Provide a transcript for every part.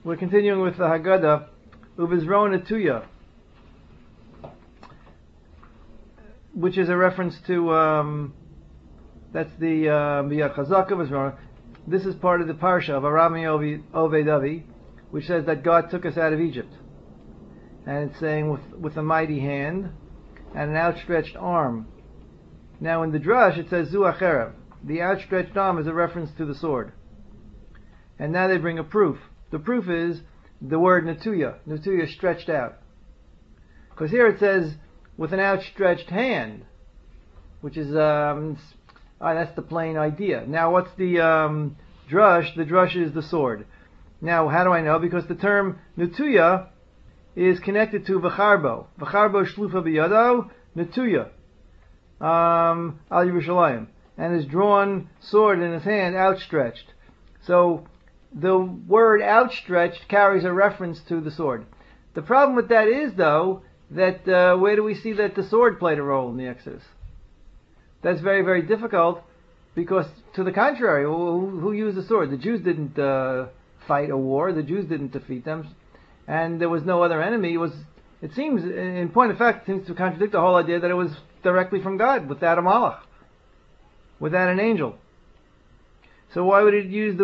We're continuing with the Haggadah, Ubizron Etuya, which is a reference to, that's the Biyad Chazaka Ubizron. This is part of the Parsha of Arami Oved Avi, which says that God took us out of Egypt. And it's saying with a mighty hand and an outstretched arm. Now in the Drush it says Zu Acherev. The outstretched arm is a reference to the sword. And now they bring a proof. The proof is the word Netuya. Netuya, stretched out. Because here it says with an outstretched hand, which is that's the plain idea. Now what's the drush? The drush is the sword. Now how do I know? Because the term Netuya is connected to V'charbo. V'charbo shlufa b'yado Netuya al Yerushalayim, and his drawn sword in his hand outstretched. So the word outstretched carries a reference to the sword. The problem with that is, though, that where do we see that the sword played a role in the Exodus? That's very, very difficult, because to the contrary, who used the sword? The Jews didn't fight a war. The Jews didn't defeat them, and there was no other enemy. It seems, in point of fact, it seems to contradict the whole idea that it was directly from God, without a malach, without an angel. So why would it use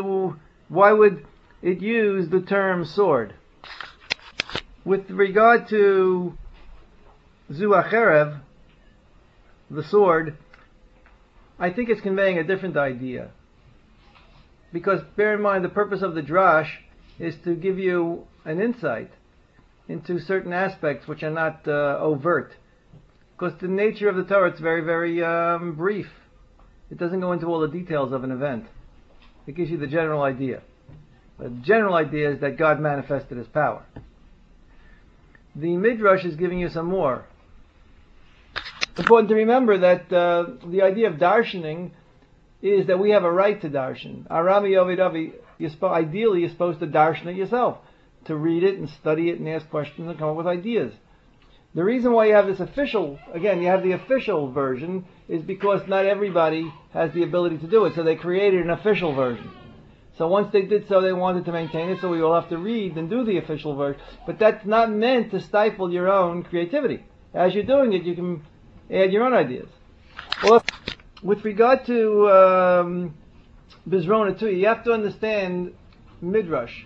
the term sword? With regard to Zu Acherev, the sword, I think it's conveying a different idea. Because bear in mind, the purpose of the drash is to give you an insight into certain aspects which are not overt. Because the nature of the Torah is very, very brief. It doesn't go into all the details of an event. It gives you the general idea. The general idea is that God manifested His power. The Midrash is giving you some more. It's important to remember that the idea of darshaning is that we have a right to darshan. Arami Oved Avi, ideally you're supposed to darshan it yourself, to read it and study it and ask questions and come up with ideas. The reason why you have this official, again, you have the official version, is because not everybody has the ability to do it, so they created an official version. So once they did so, they wanted to maintain it, so we all have to read and do the official version. But that's not meant to stifle your own creativity. As you're doing it, you can add your own ideas. Well, with regard to Bizron Etuya, you have to understand Midrash.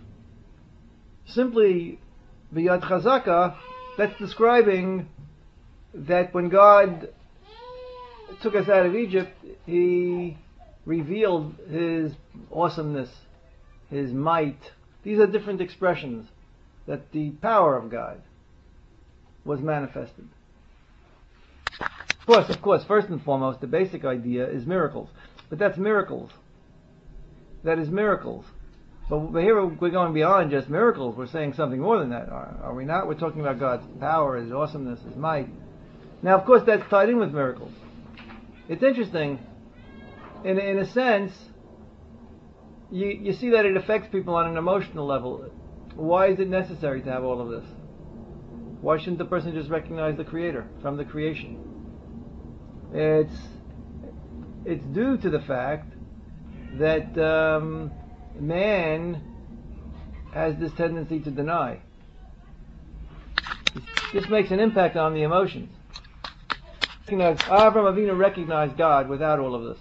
Simply, Biyad Chazaka, that's describing that when God took us out of Egypt, He revealed His awesomeness, His might. These are different expressions that the power of God was manifested. Of course, first and foremost, the basic idea is miracles. But that's miracles. That is miracles. But here we're going beyond just miracles. We're saying something more than that, are we not? We're talking about God's power, His awesomeness, His might. Now, of course, that's tied in with miracles. It's interesting. In a sense, you see that it affects people on an emotional level. Why is it necessary to have all of this? Why shouldn't the person just recognize the Creator from the creation? It's due to the fact that man has this tendency to deny. This makes an impact on the emotions. Avraham Avinu recognized God without all of this.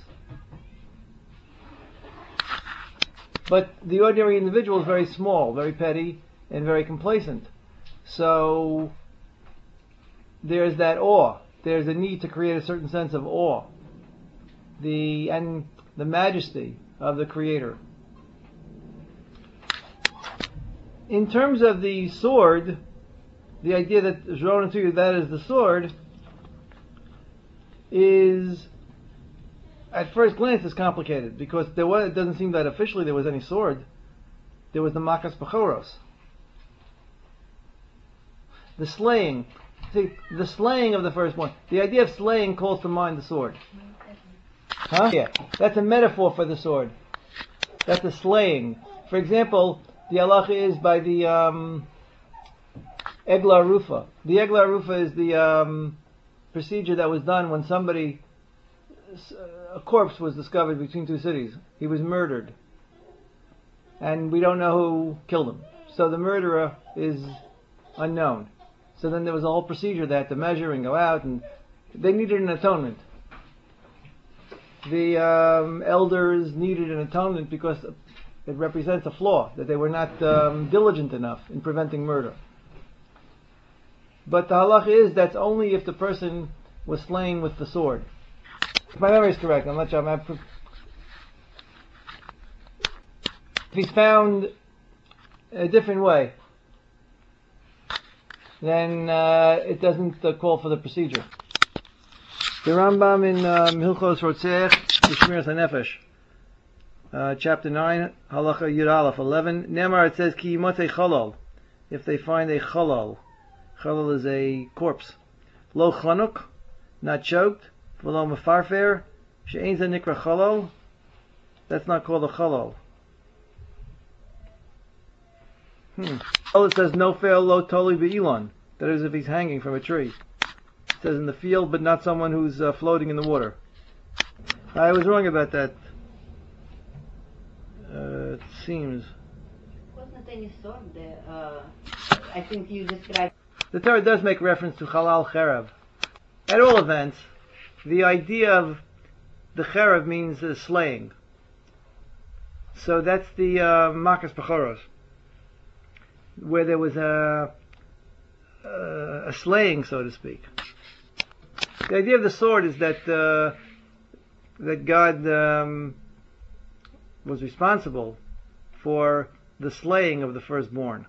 But the ordinary individual is very small, very petty, and very complacent. So there's that awe. There's a need to create a certain sense of awe. And the majesty of the Creator. In terms of the sword, the idea that Zron Etuya, that is the sword, is, at first glance, is complicated, because it doesn't seem that officially there was any sword. There was the Makas Bechoros. The slaying. See, the slaying of the firstborn. The idea of slaying calls to mind the sword. Huh? Yeah. That's a metaphor for the sword. That's the slaying. For example, the halacha is by the Egla Arufa. The Egla Arufa is the procedure that was done when a corpse was discovered between two cities. He was murdered. and we don't know who killed him. So the murderer is unknown. So then there was a whole procedure they had to measure and go out, and they needed an atonement. The elders needed an atonement because it represents a flaw, that they were not diligent enough in preventing murder. But the halach is that's only if the person was slain with the sword. If my memory is correct, I'm not sure. If he's found a different way, then it doesn't call for the procedure. The Rambam in Hilchos Rotzech, Shmiras HaNefesh, chapter 9, Halacha Yud Aleph 11. Nemar, it says, Ki yimotei chalal, if they find a chalal. Chalal is a corpse. Lo chanuk, not choked. V'lo mefarfer, she'ein ze nikra chalal. That's not called a chalal. Oh, it says no fail lo toli be'ilon. That is if he's hanging from a tree. It says in the field, but not someone who's floating in the water. I was wrong about that. It seems. Wasn't any sword there? I think you described. The Torah does make reference to halal cherev. At all events, the idea of the cherev means slaying. So that's the Makas Bechoros, where there was a slaying, so to speak. The idea of the sword is that that God was responsible for the slaying of the firstborn.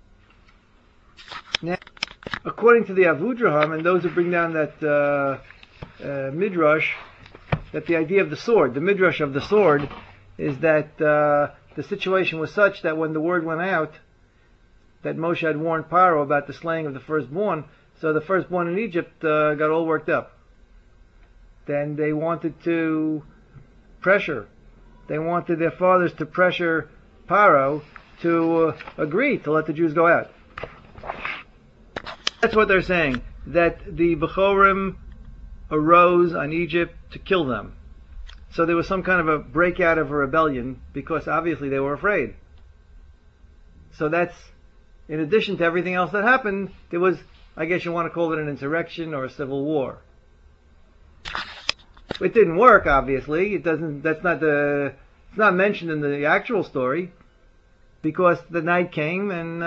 Now, according to the Avudraham and those who bring down that midrash, that the idea of the sword, the midrash of the sword, is that the situation was such that when the word went out that Moshe had warned Paro about the slaying of the firstborn, so the firstborn in Egypt got all worked up. Then they wanted to pressure. They wanted their fathers to pressure Paro to agree to let the Jews go out. That's what they're saying, that the Bechorim arose on Egypt to kill them. So there was some kind of a breakout of a rebellion because obviously they were afraid. So that's, in addition to everything else that happened, there was, I guess you want to call it an insurrection or a civil war. It didn't work, obviously. It's not mentioned in the actual story, because the night came and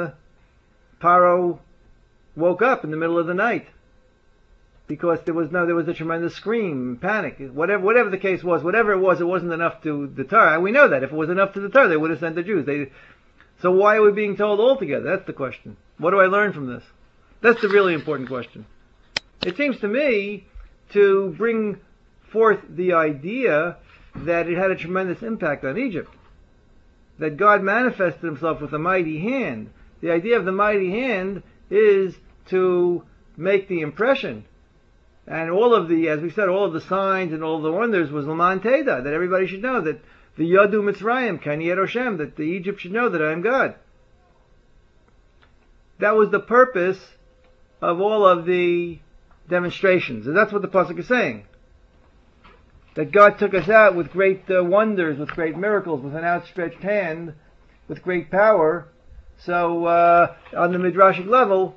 Paro woke up in the middle of the night because there was a tremendous scream, panic, whatever the case was, whatever it wasn't enough to deter. And we know that if it was enough to deter, they would have sent the Jews. So why are we being told altogether? That's the question. What do I learn from this? That's the really important question. It seems to me to bring forth the idea that it had a tremendous impact on Egypt. That God manifested himself with a mighty hand. The idea of the mighty hand is to make the impression. And all of the, as we said, all of the signs and all of the wonders was Laman Teda, that everybody should know that the Yadu Mitzrayim, Kani Eroshem, that the Egypt should know that I am God. That was the purpose of all of the demonstrations. And that's what the Pasuk is saying. That God took us out with great wonders, with great miracles, with an outstretched hand, with great power. So, on the Midrashic level,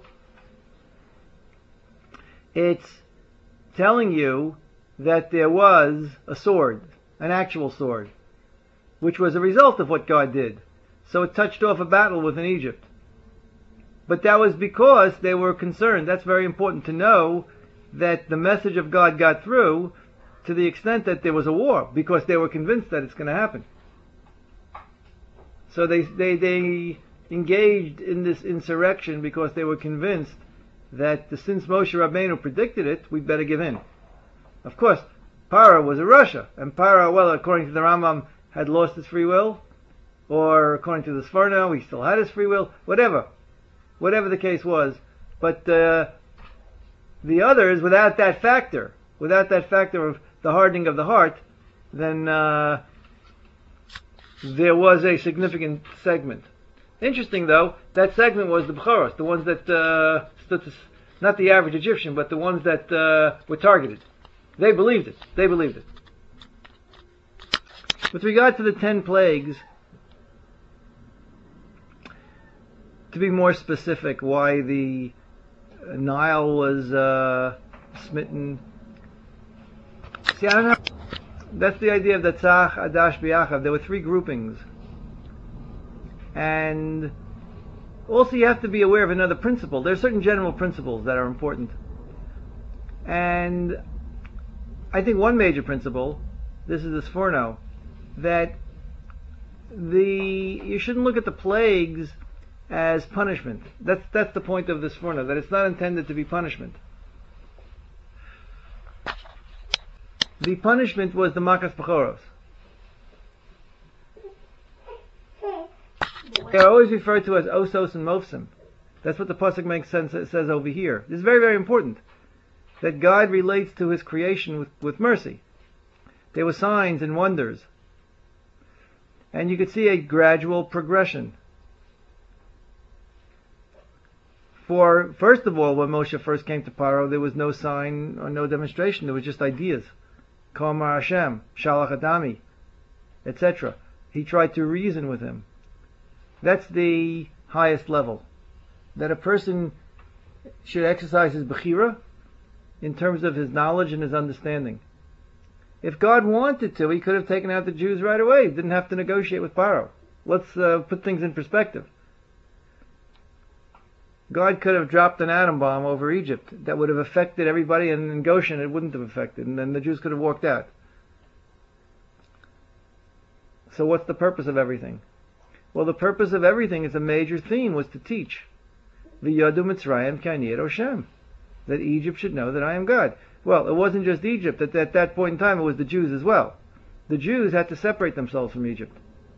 it's telling you that there was a sword, an actual sword, which was a result of what God did. So it touched off a battle within Egypt. But that was because they were concerned. That's very important to know, that the message of God got through to the extent that there was a war, because they were convinced that it's going to happen. So they engaged in this insurrection because they were convinced that since Moshe Rabbeinu predicted it, we'd better give in. Of course, Paro was a Russia, and Paro, well, according to the Rambam, had lost his free will, or according to the Sforno, he still had his free will, whatever the case was. But the others, without that factor of the hardening of the heart, then there was a significant segment. Interesting, though, that segment was the Bechoros, the ones that not the average Egyptian, but the ones that were targeted. They believed it. With regard to the 10 plagues, To be more specific, why the Nile was smitten. See, I don't know. That's the idea of the Tzach, Adash, B'Yachav. There were three groupings. And also you have to be aware of another principle. There are certain general principles that are important. And I think one major principle, this is the Sforno, that you shouldn't look at the plagues as punishment. That's the point of the Sforno, that it's not intended to be punishment. The punishment was the Makas Bechoros. They're always referred to as Osos and Mofsim. That's what the Pasuk says over here. This is very, very important. That God relates to His creation with mercy. There were signs and wonders. And you could see a gradual progression. First of all, when Moshe first came to Paro, there was no sign or no demonstration. There was just ideas. Kamar Hashem, Shalach Adami, etc. He tried to reason with him. That's the highest level. That a person should exercise his Bechira in terms of his knowledge and his understanding. If God wanted to, He could have taken out the Jews right away. He didn't have to negotiate with Paro. Let's put things in perspective. God could have dropped an atom bomb over Egypt that would have affected everybody, and in Goshen it wouldn't have affected, and then the Jews could have walked out. So what's the purpose of everything? Well, the purpose of everything, is a major theme, was to teach V'yadu Mitzrayim ki ani Hashem, that Egypt should know that I am God. Well, it wasn't just Egypt. At that point in time, it was the Jews as well. The Jews had to separate themselves from Egypt.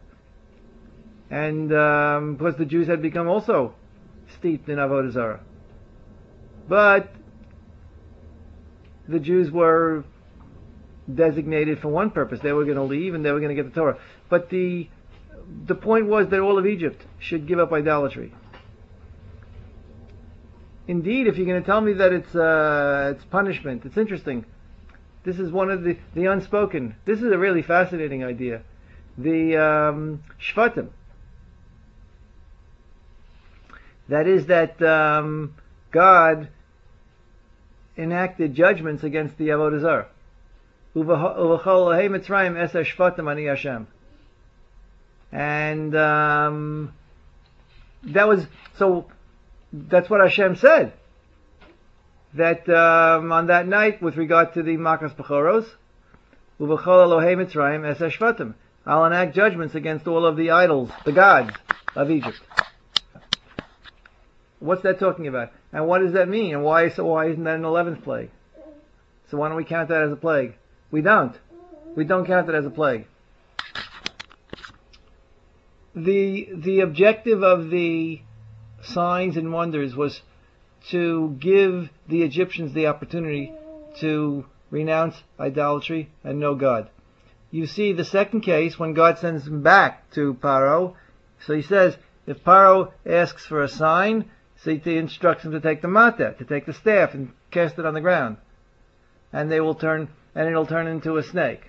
And because the Jews had become also steeped in Avodah Zarah. But the Jews were designated for one purpose. They were going to leave and they were going to get the Torah. But the point was that all of Egypt should give up idolatry. Indeed, if you're going to tell me that it's punishment, it's interesting. This is one of the unspoken. This is a really fascinating idea. The Shvatim. That is that God enacted judgments against the Avodah Zarah. Uvachol Ohei Mitzrayim Eser Shvatim Ani Hashem. And that's what Hashem said. That on that night, with regard to the Makas Bechoros, Uvachol Elohei Mitzrayim Eser Shvatim, I'll enact judgments against all of the idols, the gods of Egypt. What's that talking about? And what does that mean? And why isn't that an 11th plague? So why don't we count that as a plague? We don't. We don't count it as a plague. The objective of the signs and wonders was to give the Egyptians the opportunity to renounce idolatry and know God. You see the second case when God sends them back to Paro. So He says, if Paro asks for a sign, so He instructs them to take the mateh, to take the staff and cast it on the ground. And it'll turn into a snake.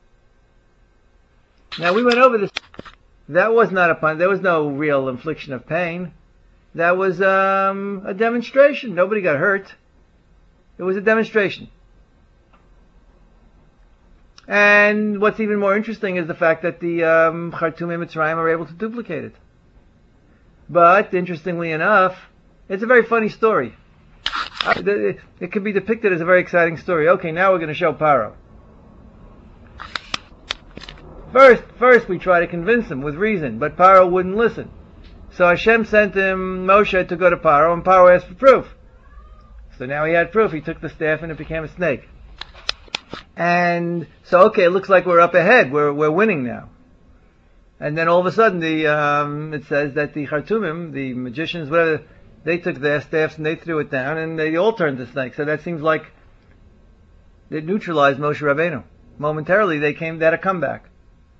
Now we went over this. That was not a pun. There was no real infliction of pain. That was a demonstration. Nobody got hurt. It was a demonstration. And what's even more interesting is the fact that the Chartumei Mitzrayim are able to duplicate it. But, interestingly enough, it's a very funny story. It could be depicted as a very exciting story. Okay, now we're going to show Paro. First we try to convince him with reason, but Paro wouldn't listen. So Hashem sent him Moshe to go to Paro, and Paro asked for proof. So now he had proof. He took the staff and it became a snake. And so, okay, it looks like we're up ahead. We're winning now. And then all of a sudden, it says that the Chartumim, the magicians, whatever, they took their staffs and they threw it down, and they all turned to snakes. So that seems like it neutralized Moshe Rabbeinu. Momentarily, they had a comeback.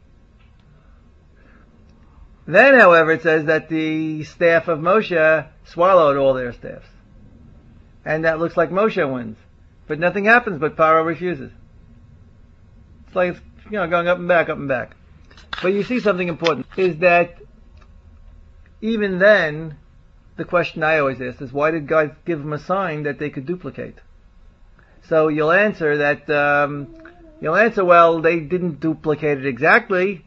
Then, however, it says that the staff of Moshe swallowed all their staffs. And that looks like Moshe wins. But nothing happens, but Paro refuses. It's like it's, going up and back, up and back. But you see something important, is that even then, the question I always ask is, why did God give them a sign that they could duplicate? So you'll answer that, well, they didn't duplicate it exactly.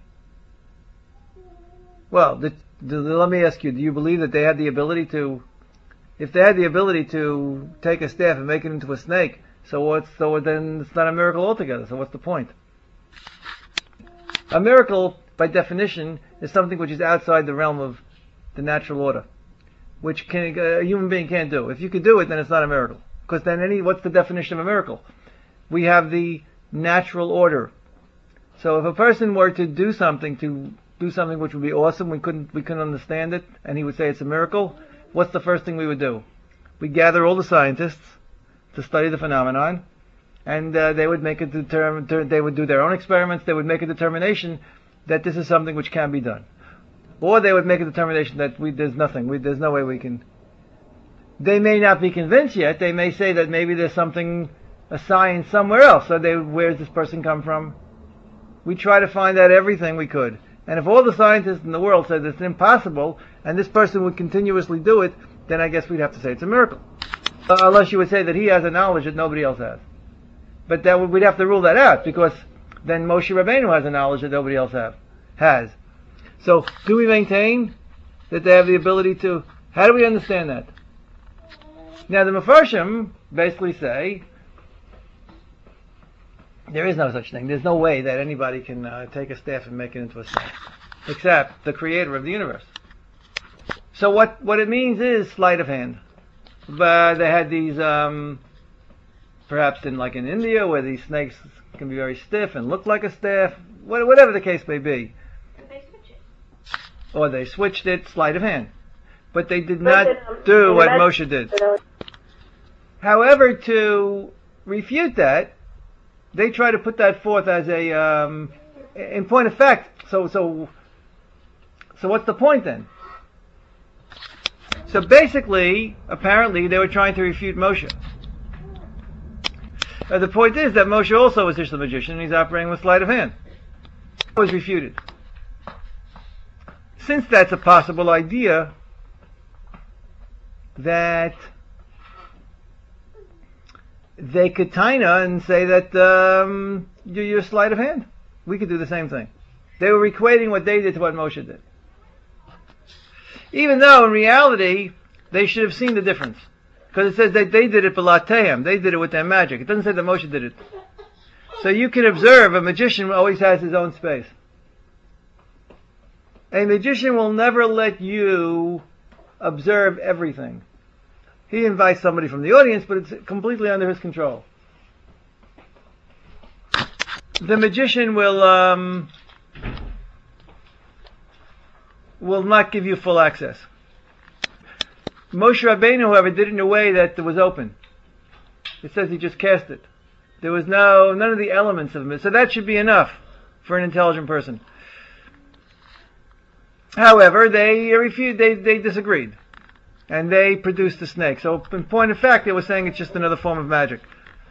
Well, let me ask you, do you believe that they had the ability to, if they had the ability to take a staff and make it into a snake, so then it's not a miracle altogether, so what's the point? A miracle, by definition, is something which is outside the realm of the natural order, which a human being can't do. If you could do it, then it's not a miracle. Because then what's the definition of a miracle? We have the natural order. So if a person were to do something which would be awesome, we couldn't understand it, and he would say it's a miracle, what's the first thing we would do? We'd gather all the scientists to study the phenomenon, and they would make they would do their own experiments, they would make a determination that this is something which can be done. Or they would make a determination that there's no way we can. They may not be convinced yet, they may say that maybe there's a science somewhere else, so where's this person come from? We try to find out everything we could. And if all the scientists in the world said it's impossible, and this person would continuously do it, then I guess we'd have to say it's a miracle. Unless you would say that he has a knowledge that nobody else has. But we'd have to rule that out, because then Moshe Rabbeinu has a knowledge that nobody else has. So, do we maintain that they have the ability to? How do we understand that? Now, the Mefarshim basically say there is no such thing. There's no way that anybody can take a staff and make it into a snake, except the creator of the universe. So what it means is sleight of hand. But they had these, perhaps in India, where these snakes can be very stiff and look like a staff, whatever the case may be. Or they switched it, sleight of hand. But they did not do what Moshe did. However, to refute that, they try to put that forth as in point of fact. So what's the point then? So basically, apparently, they were trying to refute Moshe. The point is that Moshe also was just a magician, and he's operating with sleight of hand. It was refuted. Since that's a possible idea, that they could taina and say that you're sleight of hand. We could do the same thing. They were equating what they did to what Moshe did. Even though in reality they should have seen the difference. Because it says that they did it b'latehem. They did it with their magic. It doesn't say that Moshe did it. So you can observe a magician always has his own space. A magician will never let you observe everything. He invites somebody from the audience, but it's completely under his control. The magician will not give you full access. Moshe Rabbeinu, however, did it in a way that was open. It says he just cast it. There was none of the elements of it. So that should be enough for an intelligent person. However, they disagreed. And they produced the snake. So in point of fact, they were saying it's just another form of magic.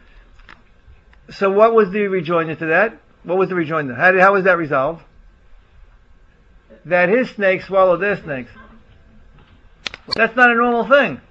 So what was the rejoinder to that? What was the rejoinder? How was that resolved? That his snakes swallowed their snakes. That's not a normal thing.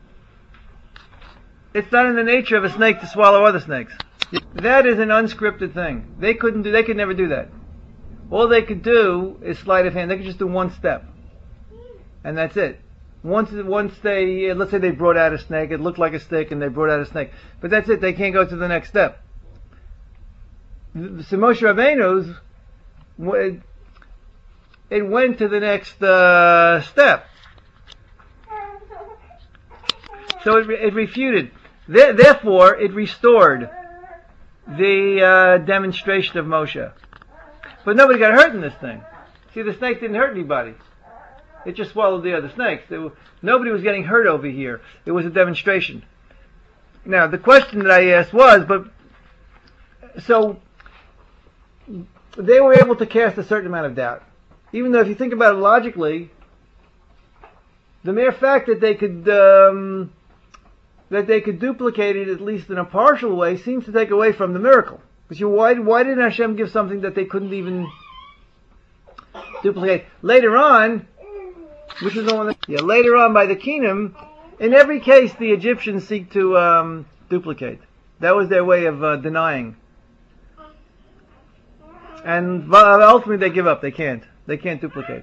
It's not in the nature of a snake to swallow other snakes. That is an unscripted thing. They could never do that. All they could do is sleight of hand. They could just do one step. And that's it. Once they, let's say they brought out a snake, it looked like a stick and they brought out a snake. But that's it, they can't go to the next step. So Moshe Rabbeinu's, it went to the next step. So it refuted. Therefore, it restored the demonstration of Moshe. But nobody got hurt in this thing. See, the snake didn't hurt anybody. It just swallowed the other snakes. Nobody was getting hurt over here. It was a demonstration. Now, the question that I asked was, so they were able to cast a certain amount of doubt. Even though if you think about it logically, the mere fact that they could duplicate it at least in a partial way seems to take away from the miracle. Because why didn't Hashem give something that they couldn't even duplicate? Later on, which is the one that, later on by the Kingdom, in every case the Egyptians seek to duplicate. That was their way of denying. And ultimately they give up. They can't duplicate.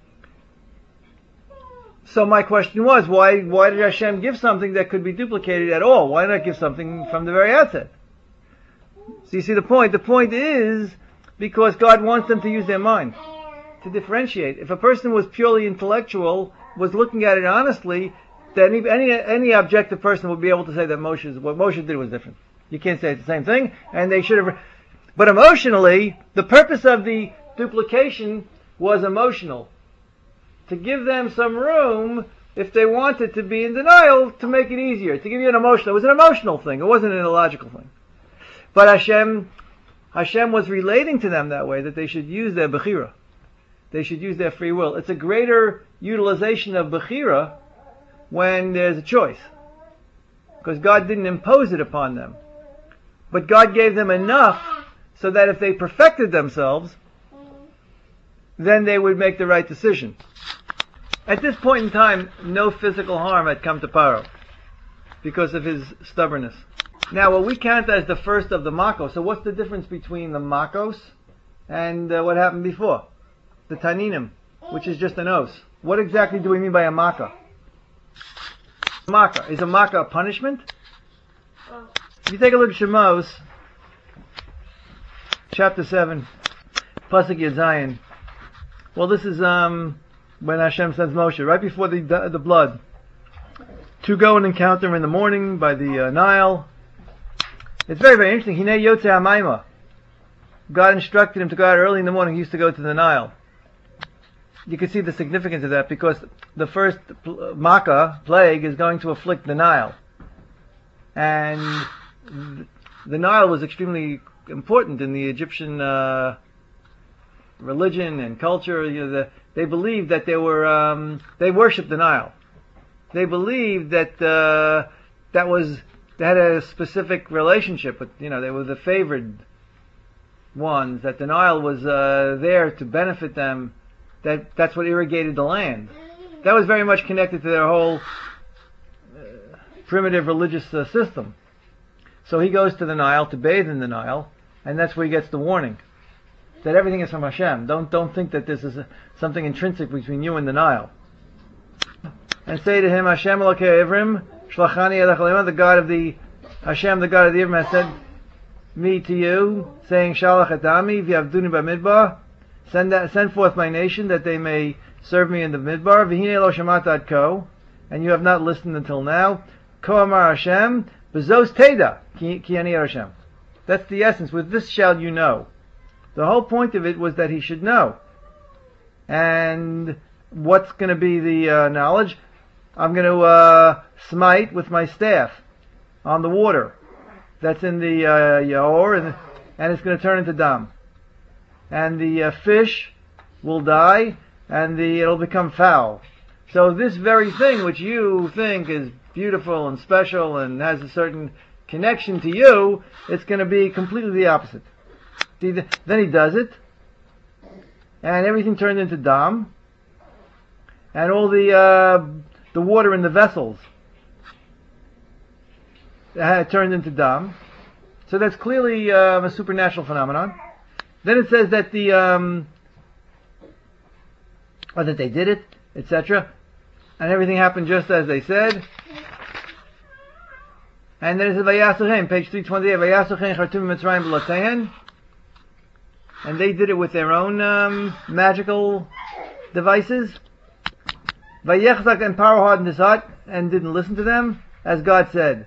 So my question was, why did Hashem give something that could be duplicated at all? Why not give something from the very outset? So you see the point? The point is because God wants them to use their mind, to differentiate. If a person was purely intellectual, was looking at it honestly, then any objective person would be able to say that what Moshe did was different. You can't say it's the same thing, and they should have. But emotionally, the purpose of the duplication was emotional. To give them some room, if they wanted to be in denial, to make it easier. To give you it was an emotional thing. It wasn't an illogical thing. But Hashem was relating to them that way, that they should use their bechira. They should use their free will. It's a greater utilization of bechira when there's a choice. Because God didn't impose it upon them. But God gave them enough so that if they perfected themselves, then they would make the right decision. At this point in time, no physical harm had come to Paro because of his stubbornness. Now, what we count as the first of the Makos, so what's the difference between the Makos and what happened before? The Taninim, which is just an os. What exactly do we mean by a Makkah? Makkah. Is a Makkah a punishment? If you take a look at Shemos, chapter 7, Pasuk Yud Zayin. Well, this is when Hashem sends Moshe, right before the blood, to go and encounter him in the morning by the Nile. It's very, very interesting. Hinei Yotze HaMaima. God instructed him to go out early in the morning. He used to go to the Nile. You can see the significance of that because the first Makkah, plague, is going to afflict the Nile. And the Nile was extremely important in the Egyptian religion and culture. They believed that they worshipped the Nile. They believed that they had a specific relationship with, they were the favored ones, that the Nile was there to benefit them, that's what irrigated the land. That was very much connected to their whole primitive religious system. So he goes to the Nile to bathe in the Nile, and that's where he gets the warning that everything is from Hashem. Don't think that this is something intrinsic between you and the Nile. And say to him, Hashem Elokei Ivrim, Shlachani Elech Leimah, the God of the Ivrim has sent me to you, saying, Shalach et Ami, v'yavduni b'midbar, send forth my nation that they may serve me in the midbar. V'hinei lo shamat ad ko, and you have not listened until now. Ko amar Hashem, b'zos teda, ki ani Hashem. That's the essence. With this shall you know. The whole point of it was that he should know. And what's going to be the knowledge? I'm going to smite with my staff on the water that's in the Yaor, and it's going to turn into dam. And the fish will die, and it'll become foul. So this very thing which you think is beautiful and special and has a certain connection to you, it's going to be completely the opposite. Then he does it, and everything turns into dam, and all the water in the vessels turned into dam. So that's clearly a supernatural phenomenon. Then it says that or that they did it, etc., and everything happened just as they said. And then it says Vayasuchem, page 328, Vayasuchem chartum mitzrayim b'latehen. And they did it with their own magical devices. Vayechzak, and Paro hardened his heart and didn't listen to them, as God said.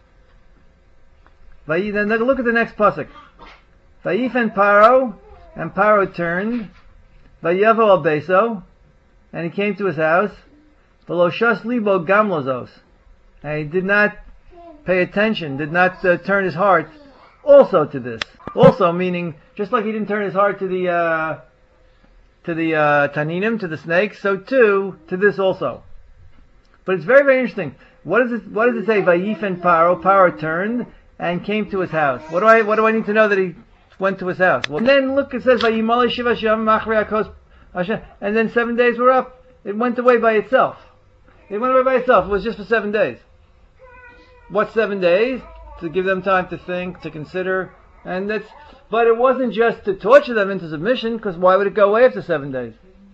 Then look at the next pasuk. Vayifen Paro, and Paro turned. Vayavo al beso, and he came to his house. V'lo libo gamlozos, and he did not pay attention, did not turn his heart also to this. Also meaning, just like he didn't turn his heart to the Taninim, to the snakes, so too to this also. But it's very, very interesting. What does it say? Vayifen Paro, Paro turned and came to his house. What do I need to know that he went to his house? Well, and then look, it says Vayimali Shiva Shem Machrei Akos Hashem, and then 7 days were up, It went away by itself. It went away by itself. It was just for 7 days. What 7 days? To give them time to think, to consider, but it wasn't just to torture them into submission, because why would it go away after 7 days?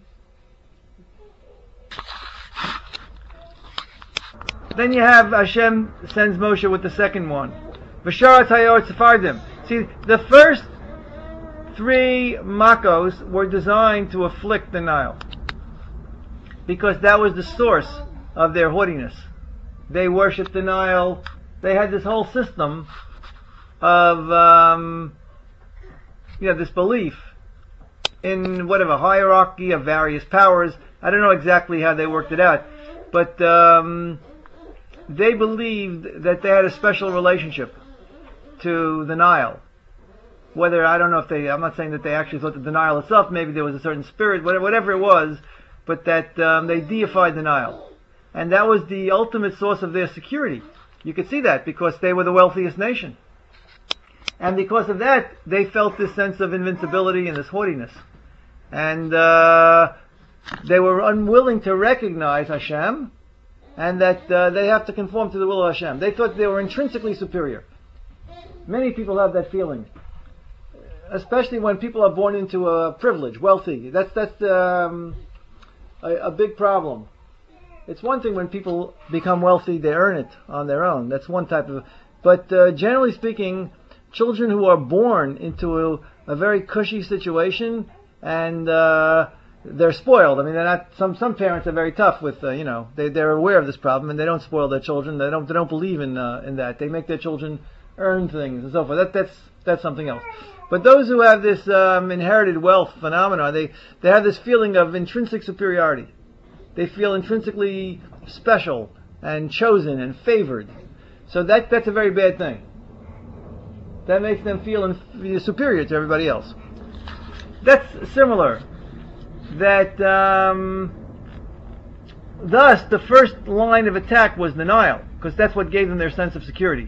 Then you have Hashem sends Moshe with the second one. V'sharat hayot Sephardim. See, the first 3 Makos were designed to afflict the Nile, because that was the source of their haughtiness. They worshipped the Nile. They had this whole system of, this belief in whatever hierarchy of various powers. I don't know exactly how they worked it out, but they believed that they had a special relationship to the Nile. I'm not saying that they actually thought that the Nile itself, maybe there was a certain spirit, whatever it was, but that they deified the Nile. And that was the ultimate source of their security. You could see that because they were the wealthiest nation. And because of that, they felt this sense of invincibility and this haughtiness. And they were unwilling to recognize Hashem, and that they have to conform to the will of Hashem. They thought they were intrinsically superior. Many people have that feeling, especially when people are born into a privilege, wealthy. That's a big problem. It's one thing when people become wealthy, they earn it on their own. That's one type of... But generally speaking, children who are born into a very cushy situation, and they're spoiled. I mean, they're not... Some parents are very tough with, they're aware of this problem, and they don't spoil their children. They don't believe in that. They make their children earn things and so forth. That's something else. But those who have this inherited wealth phenomena, they have this feeling of intrinsic superiority. They feel intrinsically special and chosen and favored. So that's a very bad thing. That makes them feel superior to everybody else. That's similar. That thus the first line of attack was the Nile, because that's what gave them their sense of security.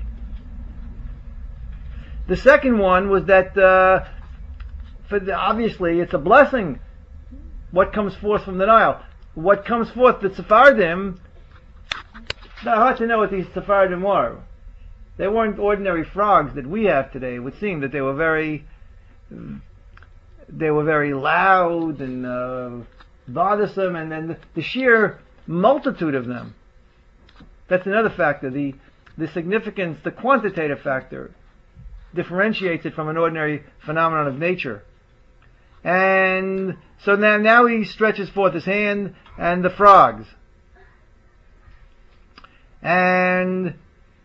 The second one was that obviously it's a blessing what comes forth from the Nile. What comes forth, the Sephardim, it's not hard to know what these Sephardim were. They weren't ordinary frogs that we have today. It would seem that they were very loud and bothersome, and then the sheer multitude of them. That's another factor. The significance, the quantitative factor, differentiates it from an ordinary phenomenon of nature. And so now he stretches forth his hand, and the frogs. And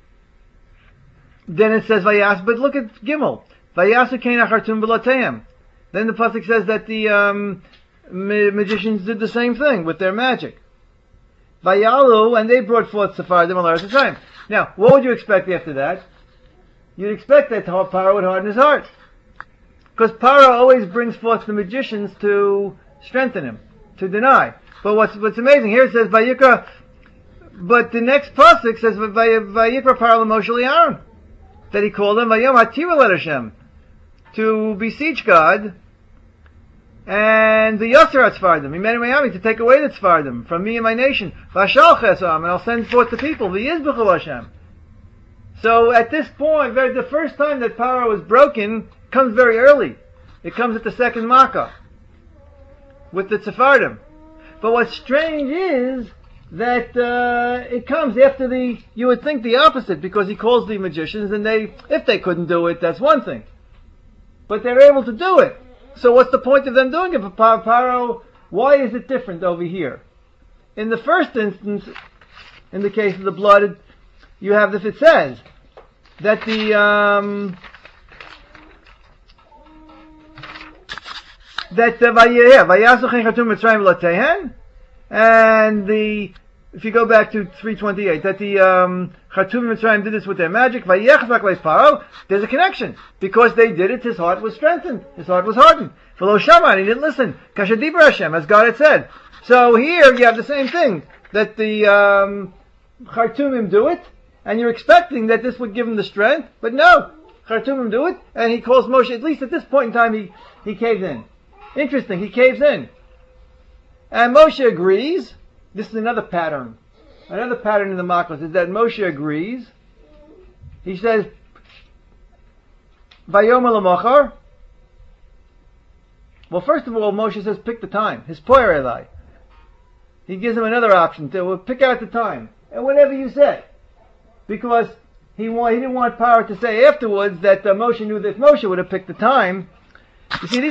then it says Vayas, but look at Gimel. Vayasu kein achartum b'loteim. Then the pasuk says that the magicians did the same thing with their magic. Vayalu, and they brought forth Sephardim al eretz Yisrael. Now, what would you expect after that? You'd expect that Paro would harden his heart. Because Paro always brings forth the magicians to strengthen him, to deny. But what's amazing, here it says, Vayikra, but the next pasuk says, Vayikra Paro l'Moshe li'Aaron, that he called them, Vayom ha'tira let Hashem, to beseech God, and the Yasser Tzfardim, he made him Miami to take away the Tzfardim from me and my nation, Vashal Chesam, and I'll send forth the people, V'yizbuchu Hashem. So at this point, the first time that Paro was broken comes very early. It comes at the second Makkah with the Sephardim. But what's strange is that it comes after you would think the opposite, because he calls the magicians, and if they couldn't do it, that's one thing. But they're able to do it. So what's the point of them doing it? For Paro, why is it different over here? In the first instance, in the case of the blood, you have it says that and if you go back to 328, that the Chatum Mitzrayim did this with their magic. There's a connection, because they did it. His heart was strengthened. His heart was hardened. V'lo shama, and he didn't listen. Kashadibra Hashem, as God had said. So here you have the same thing, that the Khartoumim do it, and you're expecting that this would give him the strength, but no, Khartoumim do it, and he calls Moshe. At least at this point in time, he caves in. Interesting, he caves in. And Moshe agrees. This is another pattern. Another pattern in the Makos is that Moshe agrees. He says, Vayomer l'mochar. Well, first of all, Moshe says, pick the time. His poyer Eli. He gives him another option to pick out the time. And whatever you say. Because he didn't want Paro to say afterwards that Moshe knew that if Moshe would have picked the time. You see,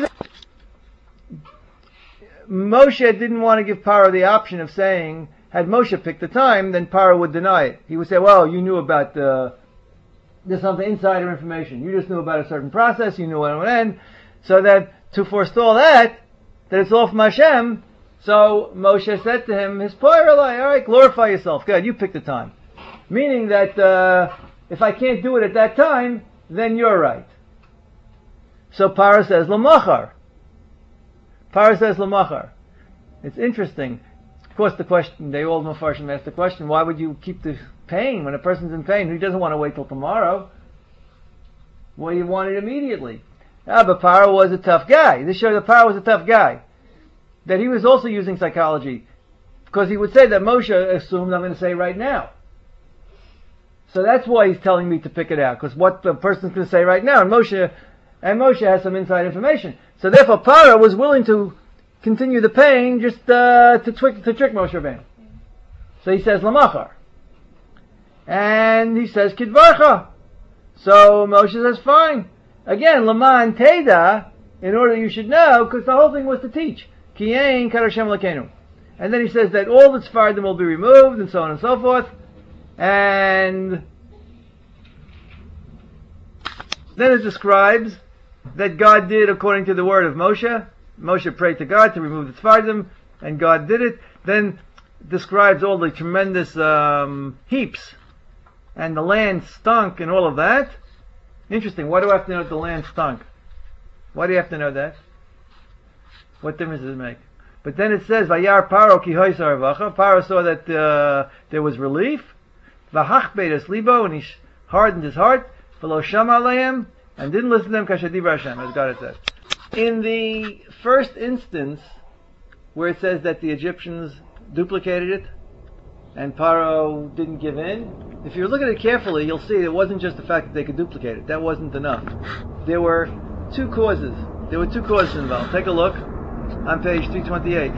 Moshe didn't want to give Paro the option of saying, had Moshe picked the time, then Paro would deny it. He would say, well, you knew about there's some insider information. You just knew about a certain process, you knew when it would end. So that, to forestall that it's all from Hashem, so Moshe said to him, his poyer Eli, alright, glorify yourself. Good, you pick the time. Meaning that, if I can't do it at that time, then you're right. So Paro says, L'machar. Paro says, L'machar. It's interesting. Of course, the question, they all Mefarshim ask the question, why would you keep the pain when a person's in pain? He doesn't want to wait till tomorrow. Well, you want it immediately. But Paro was a tough guy. This shows that Paro was a tough guy. That he was also using psychology. Because he would say that Moshe assumed I'm going to say right now. So that's why he's telling me to pick it out. Because what the person's going to say right now, and Moshe has some inside information. So therefore Paro was willing to continue the pain just to trick Moshe Rabbeinu. So he says L'machar. And he says Kidvarcha. So Moshe says fine. Again, Laman Teda, in order you should know, because the whole thing was to teach. Ki ein Kadoshem Lakenu. And then he says that all the Tzfardim will be removed, and so on and so forth. And then it describes that God did according to the word of Moshe. Moshe prayed to God to remove the Tzfardim, and God did it. Then describes all the tremendous heaps, and the land stunk and all of that. Interesting. Why do I have to know that the land stunk? Why do you have to know that? What difference does it make? But then it says, Vayar Paro ki hoysar vacha. Paro saw that there was relief. Vahach beidas libo, and he hardened his heart. V'lo shama aleim, and didn't listen to them kashadiv Hashem, as God had said. In the first instance, where it says that the Egyptians duplicated it, and Paro didn't give in, if you look at it carefully, you'll see it wasn't just the fact that they could duplicate it. That wasn't enough. There were two causes. There were two causes involved. Take a look on page 328.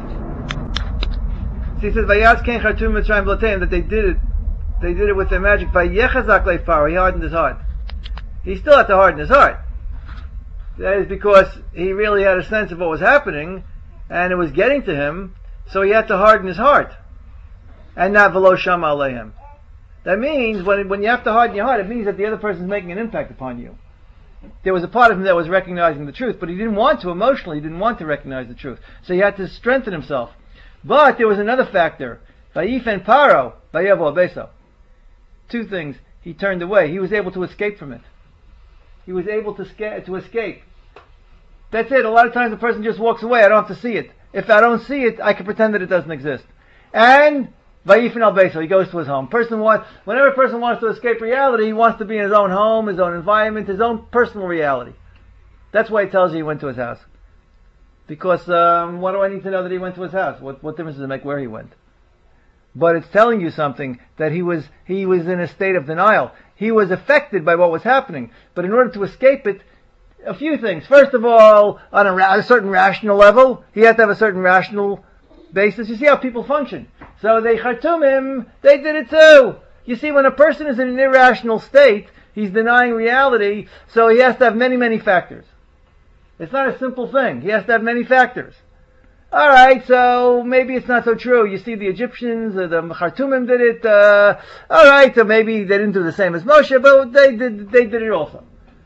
See, it says, Vayaz ken chartum mitzrayim bloteim, that they did it with their magic. Vayechazak leif Paro, he hardened his heart. He still had to harden his heart. That is because he really had a sense of what was happening, and it was getting to him, so he had to harden his heart. And not v'lo shama aleihim. That means, when you have to harden your heart, it means that the other person is making an impact upon you. There was a part of him that was recognizing the truth, but he didn't want to emotionally, he didn't want to recognize the truth. So he had to strengthen himself. But there was another factor. Vayifen Paro, vayavo abeso. Two things. He turned away. He was able to escape from it. He was able to escape. That's it. A lot of times the person just walks away. I don't have to see it. If I don't see it, I can pretend that it doesn't exist. And Vayifin al Beso, he goes to his home. Whenever a person wants to escape reality, he wants to be in his own home, his own environment, his own personal reality. That's why it tells you he went to his house. Because what do I need to know that he went to his house? What difference does it make where he went? But it's telling you something, that he was in a state of denial. He was affected by what was happening. But in order to escape it, a few things. First of all, on a certain rational level, he had to have a certain rational basis. You see how people function. So they chartumim, they did it too. You see, when a person is in an irrational state, he's denying reality, so he has to have many, many factors. It's not a simple thing. He has to have many factors. Alright, so maybe it's not so true. You see, the Egyptians, the Chartumim did it. Alright, so maybe they didn't do the same as Moshe, but they did it also.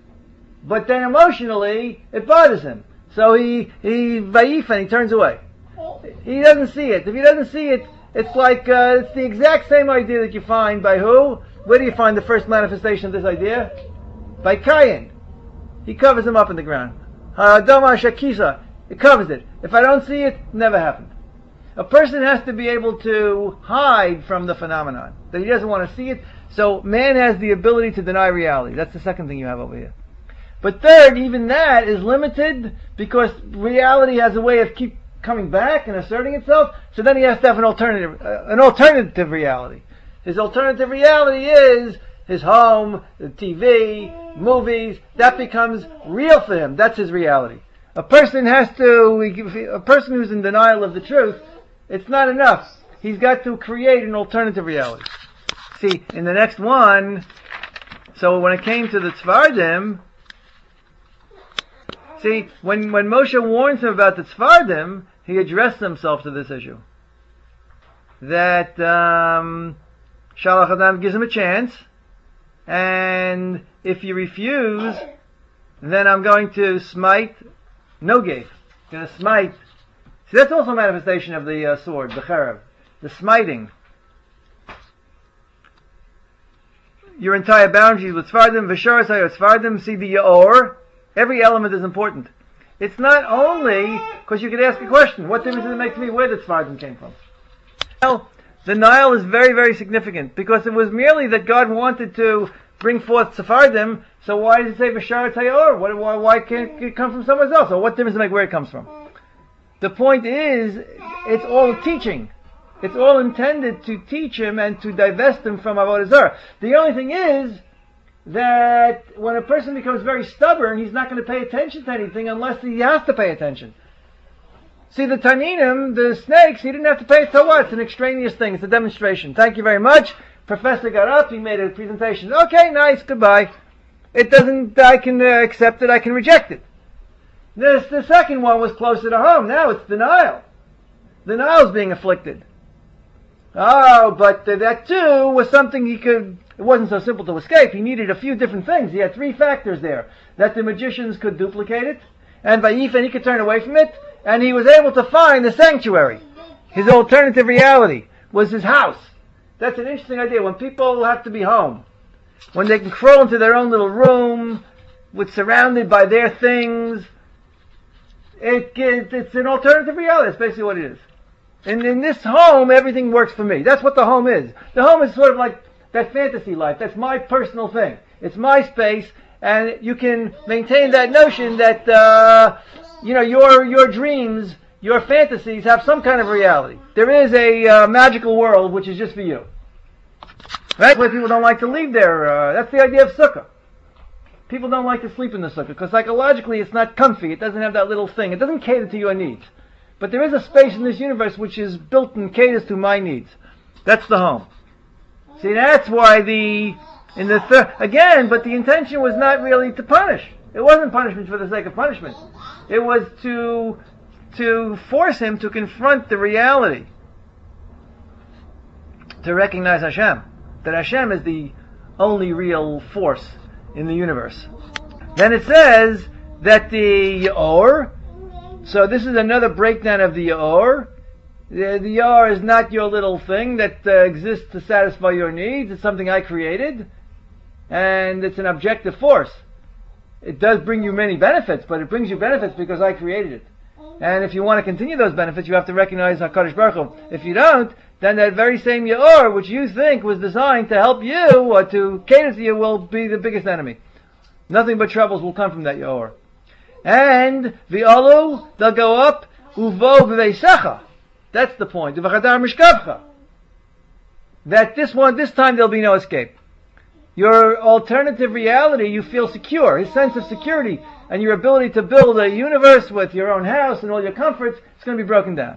But then emotionally, it bothers him. So he turns away. He doesn't see it. If he doesn't see it, it's like, it's the exact same idea that you find by who? Where do you find the first manifestation of this idea? By Cain. He covers him up in the ground. Ha'adama shakisa. It covers it. If I don't see it, it never happened. A person has to be able to hide from the phenomenon. That he doesn't want to see it. So man has the ability to deny reality. That's the second thing you have over here. But third, even that is limited because reality has a way of keep coming back and asserting itself. So then he has to have an alternative reality. His alternative reality is his home, the TV, movies. That becomes real for him. That's his reality. A person who's in denial of the truth, it's not enough. He's got to create an alternative reality. See, in the next one, so when it came to the Tzfardim, see, when Moshe warns him about the Tzfardim, he addressed himself to this issue. That Shalach Adam gives him a chance, and if you refuse, then I'm going to smite Nogef. I'm going to smite. See, that's also a manifestation of the sword, the Cherev, the smiting. Your entire boundaries with Tzfardim, V'sharas Tzfardim, see the Yaor. Every element is important. It's not only, because you could ask a question, what difference does it make to me where the Tzfardim came from? Well, the Nile is very, very significant, because it was merely that God wanted to bring forth Tzfardim, so why does it say V'sharas Yaor? Why can't it come from somewhere else? Or what difference does it make where it comes from? The point is, it's all teaching. It's all intended to teach him and to divest him from Avodah Zarah. The only thing is that when a person becomes very stubborn, he's not going to pay attention to anything unless he has to pay attention. See, the Taninim, the snakes, he didn't have to pay attention. What? It's an extraneous thing. It's a demonstration. Thank you very much. Professor got up. He made a presentation. Okay, nice. Goodbye. It doesn't. I can accept it. I can reject it. The second one was closer to home. Now it's the Nile. The Nile's being afflicted. Oh, but that too was something it wasn't so simple to escape. He needed a few different things. He had three factors there. That the magicians could duplicate it, and Vayifen he could turn away from it, and he was able to find the sanctuary. His alternative reality was his house. That's an interesting idea. When people have to be home, when they can crawl into their own little room, surrounded by their things, it's an alternative reality. That's basically what it is. And in this home, everything works for me. That's what the home is. The home is sort of like that fantasy life. That's my personal thing. It's my space, and you can maintain that notion that your dreams, your fantasies have some kind of reality. There is a magical world which is just for you. That's why people don't like to leave there. That's the idea of sukkah. People don't like to sleep in the sukkah because psychologically it's not comfy. It doesn't have that little thing. It doesn't cater to your needs. But there is a space in this universe which is built and caters to my needs. That's the home. See, that's why but the intention was not really to punish. It wasn't punishment for the sake of punishment. It was to force him to confront the reality. To recognize Hashem. That Hashem is the only real force in the universe. Then it says that the Yaor, so this is another breakdown of the Yaor. The Yaor is not your little thing that exists to satisfy your needs. It's something I created, and it's an objective force. It does bring you many benefits, but it brings you benefits because I created it. And if you want to continue those benefits, you have to recognize HaKadosh Baruch Hu. If you don't, then that very same Yaor, which you think was designed to help you or to cater to you, will be the biggest enemy. Nothing but troubles will come from that Yaor. And V'alu, they'll go up, Uvo V'veisecha. That's the point. V'chadar Mishkavcha. That this time there'll be no escape. Your alternative reality, you feel secure. His sense of security and your ability to build a universe with your own house and all your comforts, it's going to be broken down.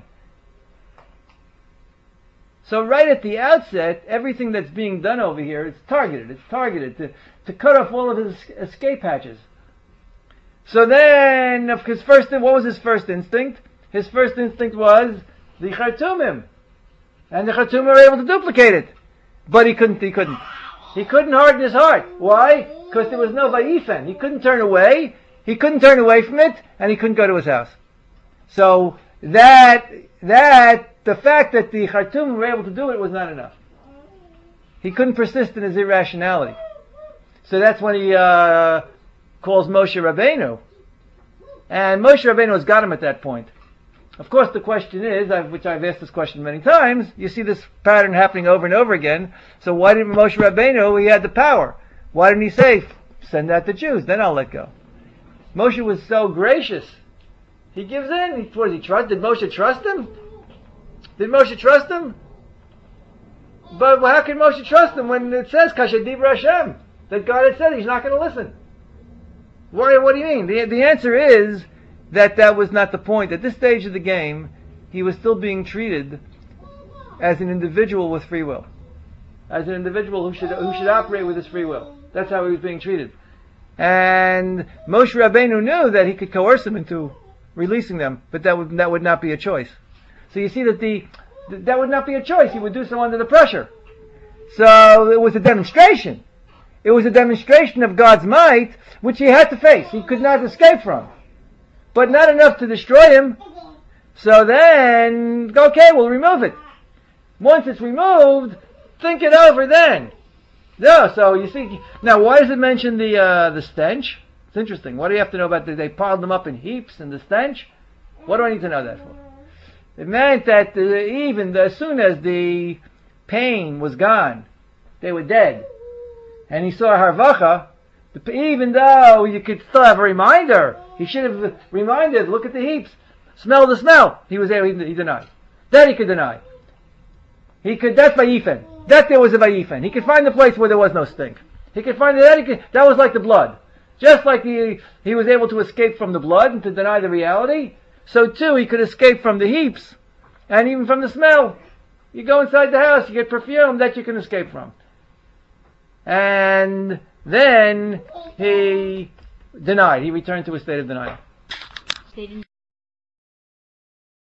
So right at the outset, everything that's being done over here, it's targeted to cut off all of his escape hatches. So then, what was his first instinct? His first instinct was the Chartumim. And the Chartumim were able to duplicate it. But he couldn't harden his heart. Why? Because there was no Vayifen. He couldn't turn away. He couldn't turn away from it, and he couldn't go to his house. So the fact that the Chartumim were able to do it was not enough. He couldn't persist in his irrationality. So that's when he calls Moshe Rabbeinu. And Moshe Rabbeinu has got him at that point. Of course, the question is, which I've asked this question many times, you see this pattern happening over and over again. So why didn't Moshe Rabbeinu, he had the power. Why didn't he say, send out the Jews, then I'll let go? Moshe was so gracious. He gives in. What does he trust? Did Moshe trust him? Did Moshe trust him? But how can Moshe trust him when it says Kasher Dibra Hashem, that God had said he's not going to listen? What do you mean? The answer is that was not the point. At this stage of the game, he was still being treated as an individual with free will, as an individual who should operate with his free will. That's how he was being treated. And Moshe Rabbeinu knew that he could coerce them into releasing them, but that would not be a choice. So you see that would not be a choice. He would do so under the pressure. So it was a demonstration. It was a demonstration of God's might, which he had to face. He could not escape from. But not enough to destroy him. So then, okay, we'll remove it. Once it's removed, think it over then. No, so you see, now why does it mention the stench? It's interesting. What do you have to know about they piled them up in heaps and the stench? What do I need to know that for? It meant that even as soon as the pain was gone, they were dead. And he saw Harvacha, even though you could still have a reminder. He should have reminded, look at the heaps, smell the smell. He was there, he denied. That he could deny. That's Vayifen. That there was a Vayifen. He could find the place where there was no stink. He could find that was like the blood. Just like he was able to escape from the blood and to deny the reality, so too he could escape from the heaps and even from the smell. You go inside the house, you get perfume that you can escape from. And then he denied. He returned to a state of denial.